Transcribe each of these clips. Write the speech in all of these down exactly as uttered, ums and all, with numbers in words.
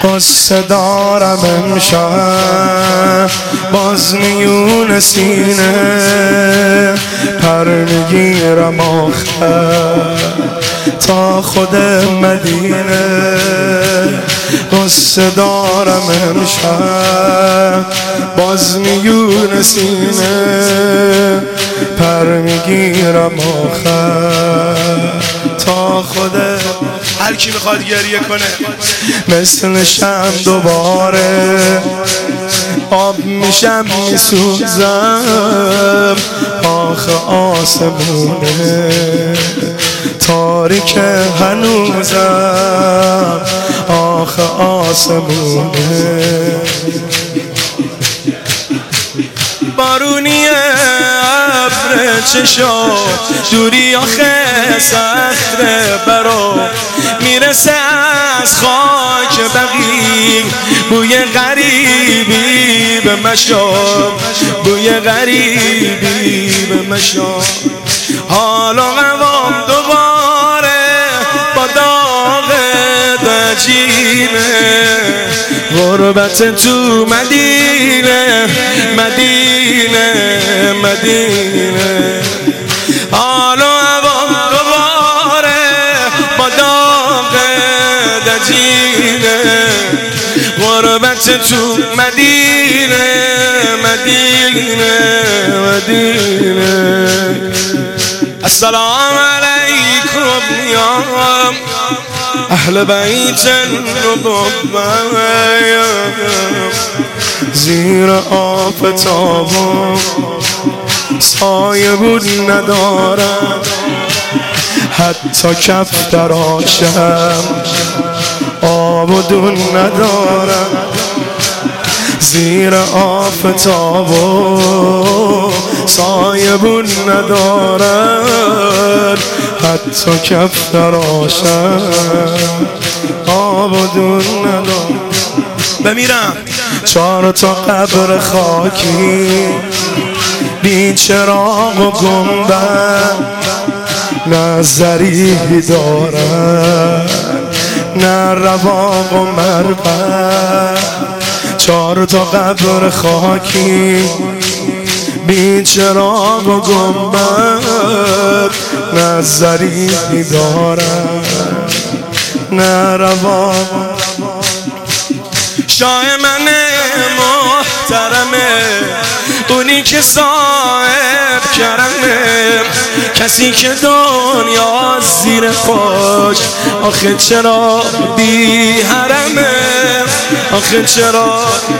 قصه دارم امشب باز میون سینه، پر میگیرم آخر تا خود مدینه. قصه دارم امشب باز میون سینه، پر میگیرم آخر تا خود. هر کی میخواد گریه کنه مثل شم دوباره آب میشم میسوزم. آخه آسمونه تاریک هنوزم، آخه آسمونه. بارونیه ابر چشا دوری آخه سخته برا، میرسه از خاک بقیع بوی غریبی به مشام، بوی غریبی به مشام. حالا قوام دوباره با داغ دجینه، غربت تو مدینه مدینه مدینه. حالا قوام دوباره با داغ دجینه، غربت تو مدینه مدینه مدینه. السلام علیکم یا اهل بیت النبوة، زیر آفتابم سایه بود ندارم، حتی کف دراشم آب و دون ندارم. زیر آفتاب و سایه بون ندارد، حتی کف دراشم آب و دون ندارد. بمیرم چهار تا قبر خاکی بی چراغ و گنبد، نه ضریحی دارد نه رواق و مربد. چهار تا قبر خاکی بی چراغ و گنبد، نه ضریحی دارد نه رواق. شاه من محترمه اونی که صاحب کرمه، کسی که دنیا زیر پاش آخه چرا بی حرمه، آخه چرا.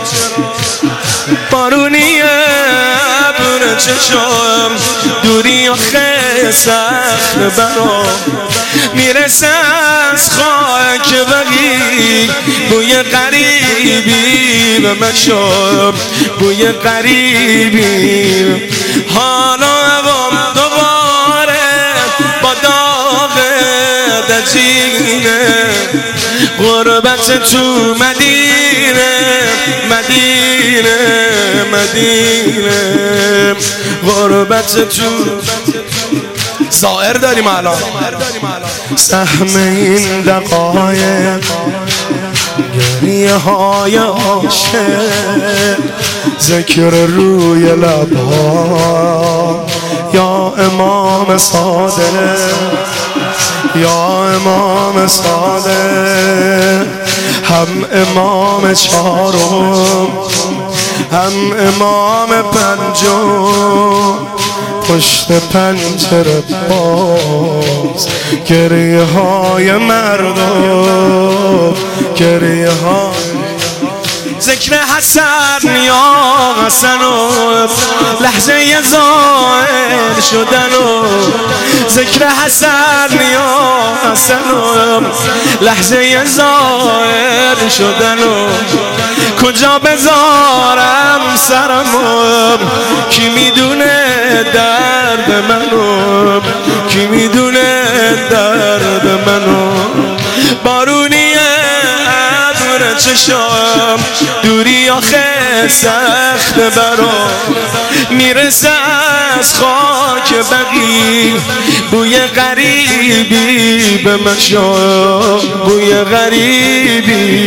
بارونیه ابر چشم دوری آخه سخت برام، میرسه از خاک بقیع بوی غریبی به مشام، بوی غریبی. حالا قوام دوباره با داغ دجینه، غربت تو مدینه مدینه مدینه. غربت تو ظاهر داریم الان. سهم این دقایق گریه های عاشق، ذکر روی لبها یا امام صادق، یا امام صادق. هم امام چهارم هم امام پنجم، پشت پنجره باز گریه های مردم، گریه های. ذکر حسن یا حسن و لحظه زائل شدن و، ذکر حسن یا حسن و لحظه زائل شدن و. کجا بذارم سرمو کی میدونه درد منو، کی میدونه درد منو. بارونیه ابر چشم دوری آخه سخت برام، میرسه از خاک بقیع بوی غریبی به مشام، بوی غریبی به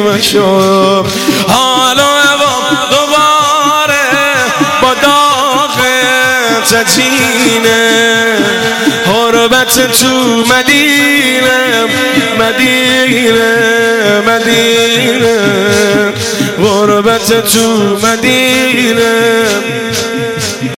بشم حال و هوام دوباره با داغ تجینه غربت تو مدینه مدینه مدینه غربت تو مدینه